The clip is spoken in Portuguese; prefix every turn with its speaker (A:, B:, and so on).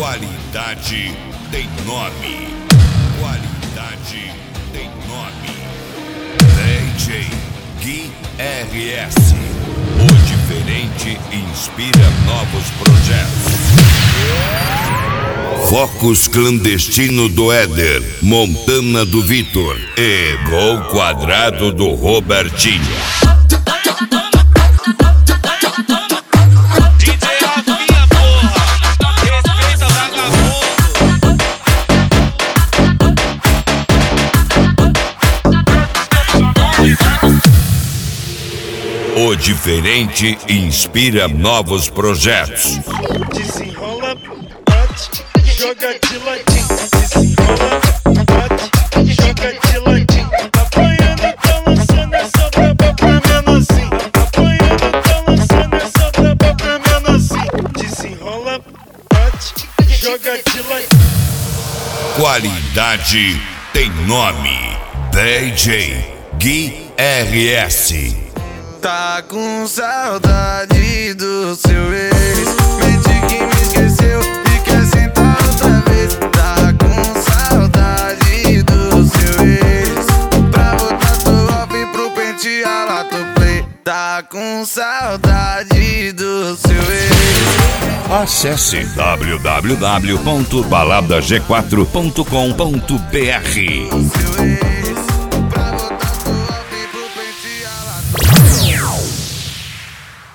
A: Qualidade tem nome. Qualidade tem nome. DJ Gui RS. O diferente inspira novos projetos. Focus clandestino do Éder, Montana do Vitor e Gol Quadrado do Robertinho. O diferente inspira novos projetos.
B: Desenrola, bate, joga de ladinho. Desenrola, bate, joga de ladinho. Apanhando, tá lançando essa braba pra menorzinho. Apanhando, tá lançando essa braba pra menorzinho. Desenrola, bate, joga de ladinho.
A: Qualidade tem nome. DJ Gui RS.
C: Tá com saudade do seu ex. Mente que me esqueceu e quer sentar outra vez. Tá com saudade do seu ex. Pra botar tu off pro pentear lá tu play. Tá com saudade do seu ex.
A: Acesse www.baladag4.com.br.